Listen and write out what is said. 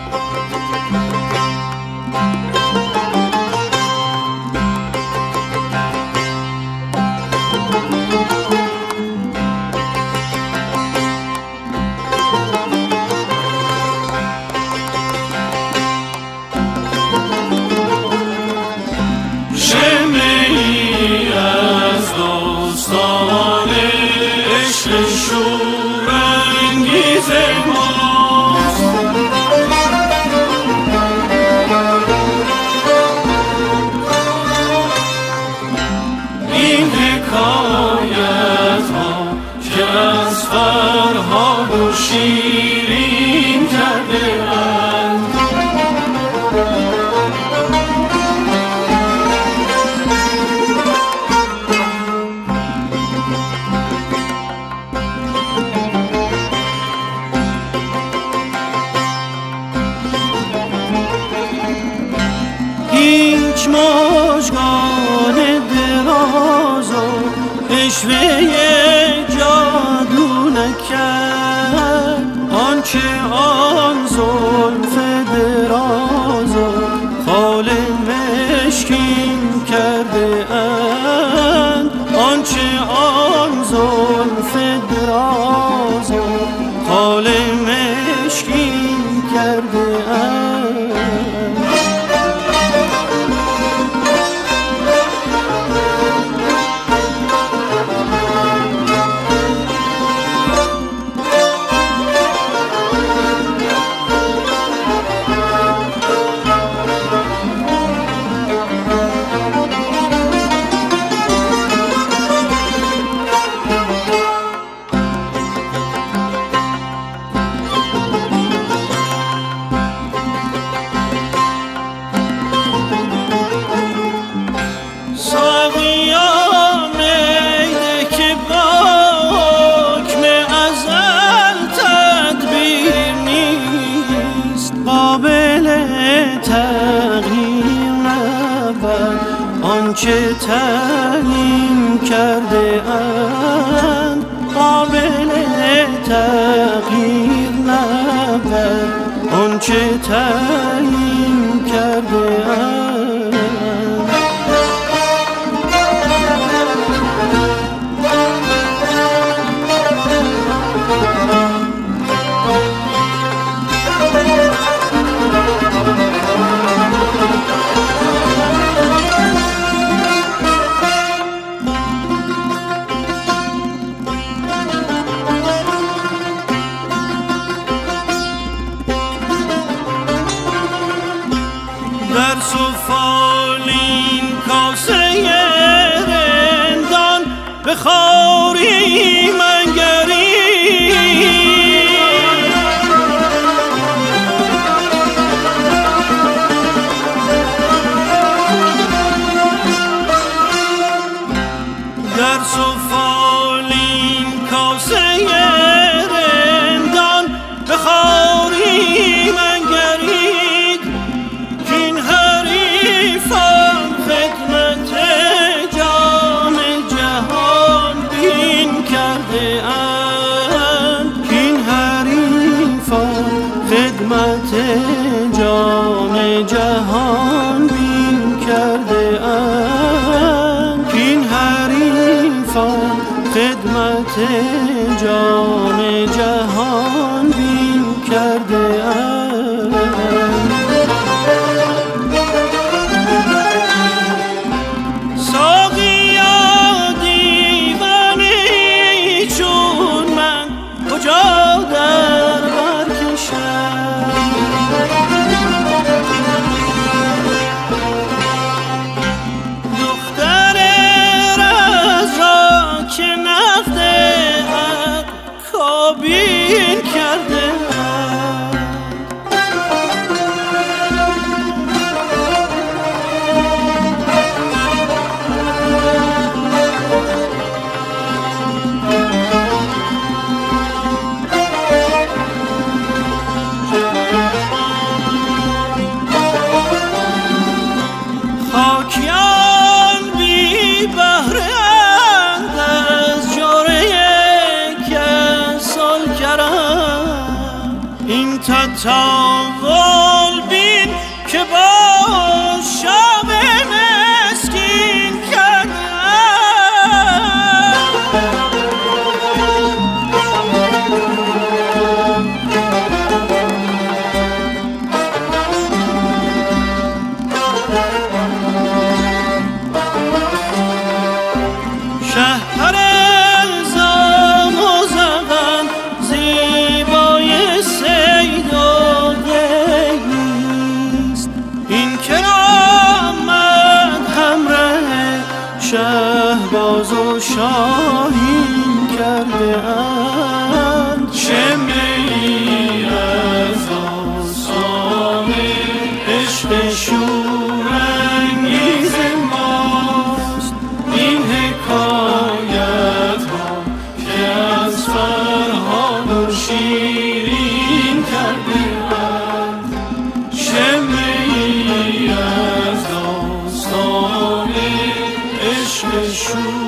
شیرین کرده اند. هیچ مژگان دراز و عشوه جادو نکرد، آنچه آن زلف دراز و خال مشکین کرده اند، آنچه آن زلف دراز و خال مشکین کرده اند. آنچه تعیین کرده اند قابل تغییر نبود، آنچه تعیین کرده اند. در سفالین کاسه رندان به خواری منگری، در سفالین کاسه رندان به خواری منگرید، کین حریفان خدمت جام جهان بین کرده اند، کین حریفان خدمت جام جهان بین کرده اند، کین حریفان خدمت جام جهان بین کرده اند. ساقیا دیوانه چون من کجا در بر کشم، دختر رز را که نقد کابین کرده اند. تاول بین که با شام مسکین شهر الزام و زغن زیبای سید و نیست، این کرامت همراه شهباز و شاهین کرده اند. شمعی از آسان عشق شورانگیز ماست، این حکایت ها که از فرهاد و شیرین کرده اند. شمعی از داستان عشق شورانگیز